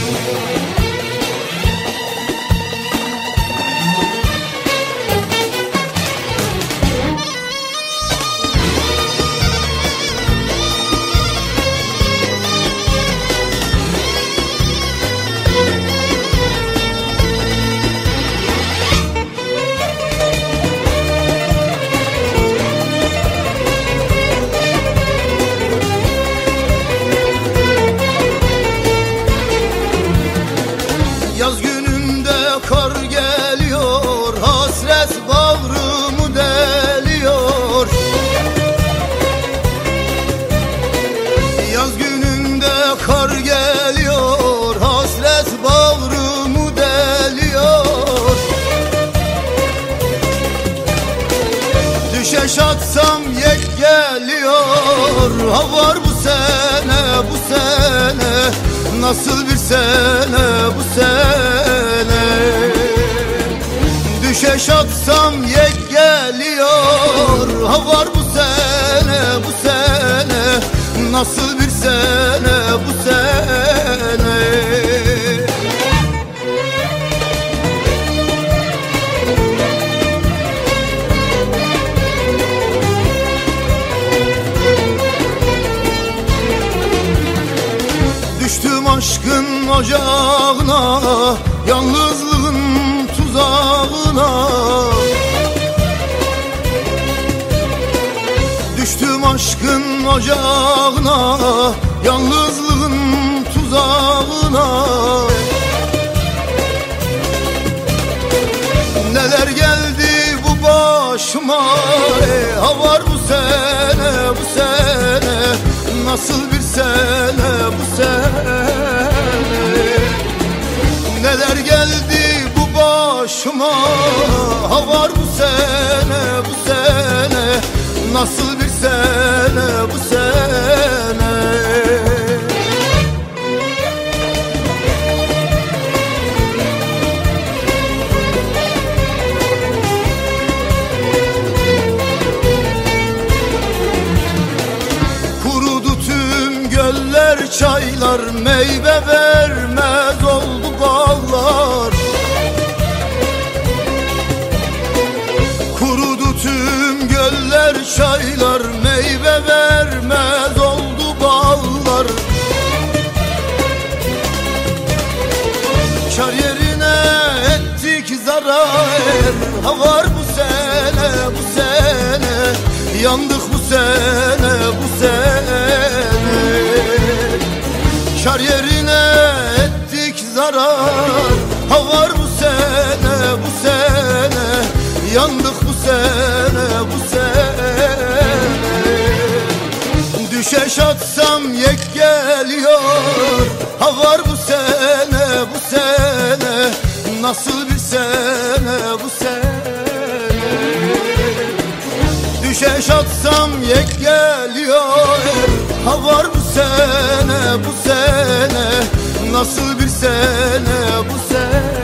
Yaz gününde kar geliyor, hasret bağrımı deliyor. Yaz gününde kar geliyor, hasret bağrımı deliyor. Düşeş atsam yek geliyor, ha var bu sene, bu sene. Nasıl bir sene bu sene. Düşeş atsam yek geliyor, ha var bu sene, bu sene. Nasıl bir sene bu sene. Düştüm aşkın ocağına, yalnızlığın tuzağına. Düştüm aşkın ocağına, yalnızlığın tuzağına. Neler geldi bu başıma, ha var bu sene, bu sene. Nasıl bir sene bu sene. Neler geldi bu başıma, ha var bu sene, bu sene. Nasıl bir sene bu sene. Çaylar meyve vermez oldu bağlar. Kurudu tüm göller, çaylar meyve vermez oldu bağlar. Kar yerine ettik zarar, ha var bu sene, bu sene. Yandık bu sene, bu sene. Kar yerine ettik zarar, ha var bu sene, bu sene. Yandık bu sene, bu sene. Düşeş atsam yek geliyor, ha var bu sene, bu sene. Nasıl bir sene bu sene. Düşeş atsam yek geliyor, ha var bu sene, bu sene. Nasıl bir sene bu sene.